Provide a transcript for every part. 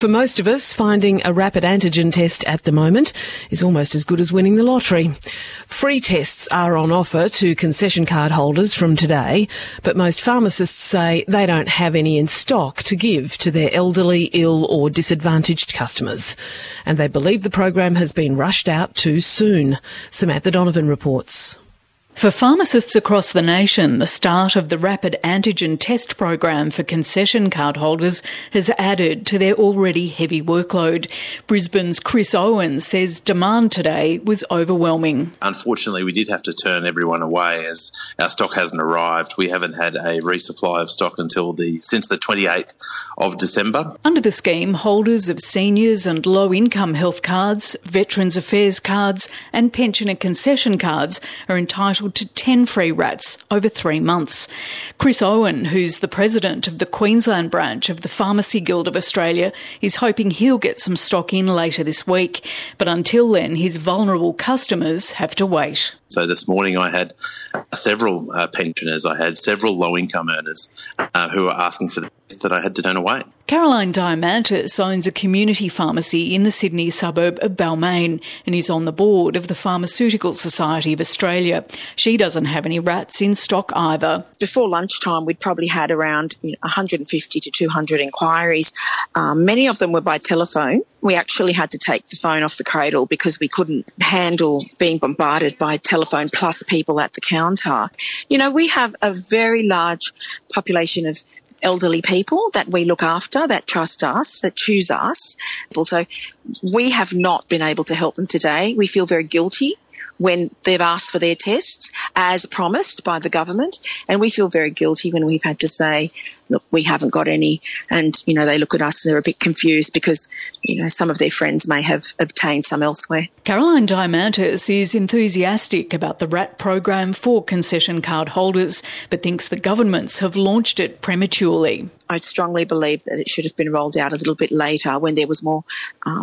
For most of us, finding a rapid antigen test at the moment is almost as good as winning the lottery. Free tests are on offer to concession card holders from today, but most pharmacists say they don't have any in stock to give to their elderly, ill or disadvantaged customers. And they believe the program has been rushed out too soon. Samantha Donovan reports. For pharmacists across the nation, the start of the rapid antigen test program for concession card holders has added to their already heavy workload. Brisbane's Chris Owen says demand today was overwhelming. Unfortunately, we did have to turn everyone away as our stock hasn't arrived. We haven't had a resupply of stock since the 28th of December. Under the scheme, holders of seniors and low-income health cards, Veterans Affairs cards and pensioner concession cards are entitled to 10 free rats over 3 months. Chris Owen, who's the president of the Queensland branch of the Pharmacy Guild of Australia, is hoping he'll get some stock in later this week. But until then, his vulnerable customers have to wait. So this morning I had several pensioners, I had several low-income earners who were asking for the test that I had to turn away. Caroline Diamantis owns a community pharmacy in the Sydney suburb of Balmain and is on the board of the Pharmaceutical Society of Australia. She doesn't have any rats in stock either. Before lunchtime, we'd probably had around 150 to 200 inquiries. Many of them were by telephone. We actually had to take the phone off the cradle because we couldn't handle being bombarded by telephone plus people at the counter. You know, we have a very large population of elderly people that we look after, that trust us, that choose us. Also, we have not been able to help them today. We feel very guilty when they've asked for their tests as promised by the government. And we feel very guilty when we've had to say, look, we haven't got any. And, you know, they look at us and they're a bit confused because, you know, some of their friends may have obtained some elsewhere. Caroline Diamantis is enthusiastic about the RAT program for concession card holders, but thinks the governments have launched it prematurely. I strongly believe that it should have been rolled out a little bit later when there was more,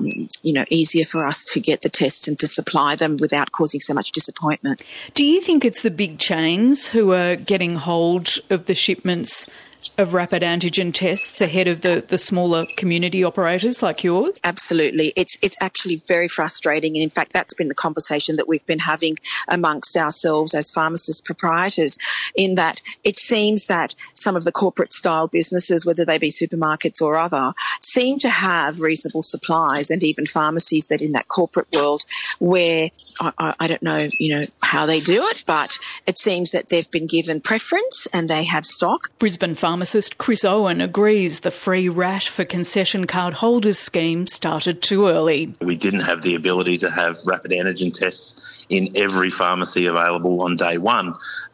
easier for us to get the tests and to supply them without causing so much disappointment. Do you think it's the big chains who are getting hold of the shipments of rapid antigen tests ahead of the smaller community operators like yours? Absolutely. It's actually very frustrating. And in fact, that's been the conversation that we've been having amongst ourselves as pharmacist proprietors, in that it seems that some of the corporate style businesses, whether they be supermarkets or other, seem to have reasonable supplies, and even pharmacies that in that corporate world where I don't know, how they do it, but it seems that they've been given preference and they have stock. Brisbane pharmacist Chris Owen agrees the free RAT for concession card holders scheme started too early. We didn't have the ability to have rapid antigen tests in every pharmacy available on day one.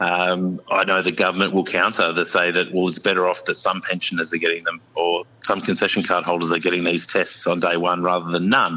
I know the government will counter to say that, well, it's better off that some pensioners are getting them or some concession card holders are getting these tests on day one rather than none.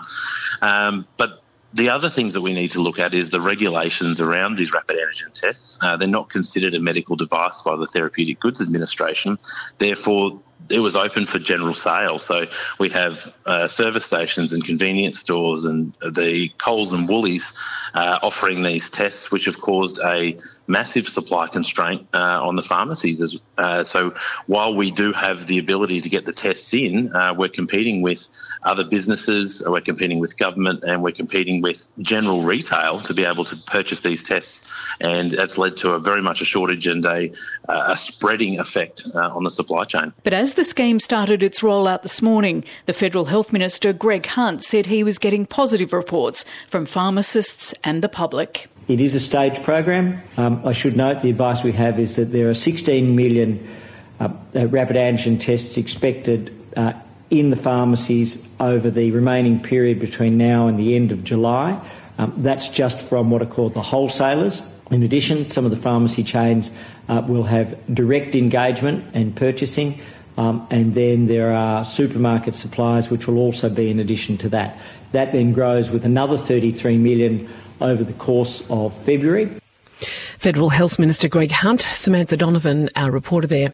But the other things that we need to look at is the regulations around these rapid antigen tests. They're not considered a medical device by the Therapeutic Goods Administration. Therefore, it was open for general sale. So we have service stations and convenience stores and the Coles and Woolies offering these tests, which have caused a massive supply constraint on the pharmacies. So while we do have the ability to get the tests in, we're competing with other businesses, we're competing with government, and we're competing with general retail to be able to purchase these tests. And that's led to very much a shortage and a spreading effect on the supply chain. But as the scheme started its rollout this morning, the Federal Health Minister, Greg Hunt, said he was getting positive reports from pharmacists and the public. It is a staged program. I should note the advice we have is that there are 16 million rapid antigen tests expected in the pharmacies over the remaining period between now and the end of July. That's just from what are called the wholesalers. In addition, some of the pharmacy chains will have direct engagement and purchasing, and then there are supermarket suppliers which will also be in addition to that. That then grows with another 33 million over the course of February. Federal Health Minister Greg Hunt, Samantha Donovan, our reporter there.